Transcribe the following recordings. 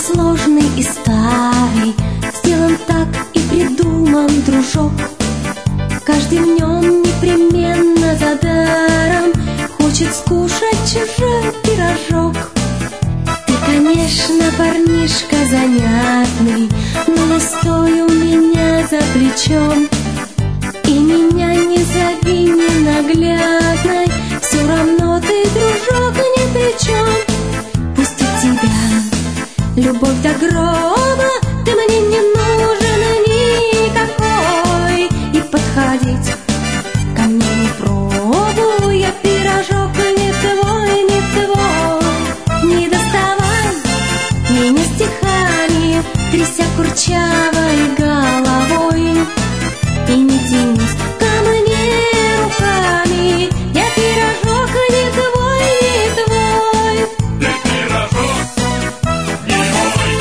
сложный и старый, сделан так и придуман, дружок. Каждый в нем непременно за даром хочет скушать чужой пирожок. Ты, конечно, парнишка занятный, но не стой у меня за плечом. И меня не зови ненаглядной, все равно ты, дружок, ни при чем. Пусть у тебя любовь до гроба, ты мне не нужен никакой. И подходить ко мне не пробуй, я пирожок не твой, не твой. Не доставай меня стихами, тряся курчавой головой. И не тянись ко мне руками, я пирожок не твой, не твой. Ты пирожок не мой.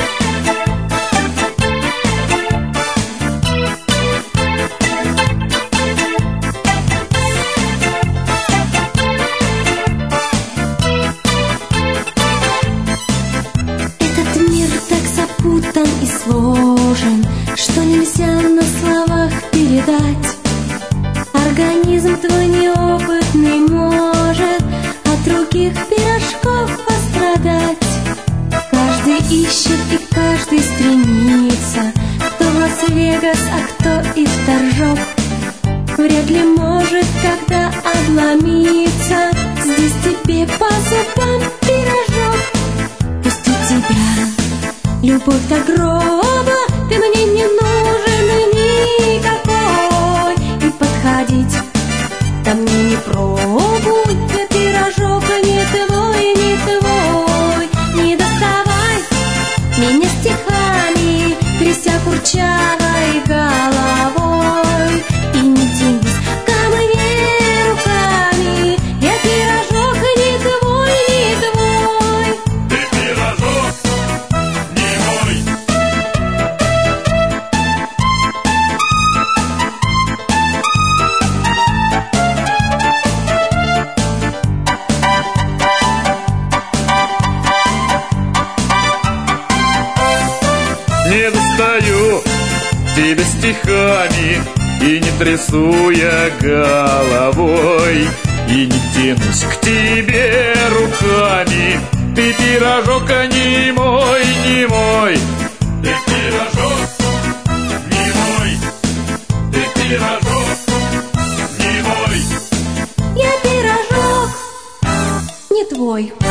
Этот мир так запутан и сложен, что нельзя на словах передать. Организм твой неопытный может от других пирожков пострадать. Каждый ищет и каждый стремится, кто в Лас-Вегас, а кто и в Торжок. Вряд ли может когда обломиться здесь тебе по зубам пирожок. Пусть у тебя любовь до гроба, ты мне не нужен никакой. И подходить ко мне не пробуй, я пирожок не твой, не твой. Не доставай меня стихами, тряся курчавой головой. И не тянись ко мне руками, я пирожок не твой, не твой. Ты пирожок не мой. Не достаю тебя стихами и не трясу я головой, и не тянусь к тебе руками. Ты пирожок, а не мой, не мой. Ты пирожок не мой. Ты пирожок не мой. Я пирожок не твой.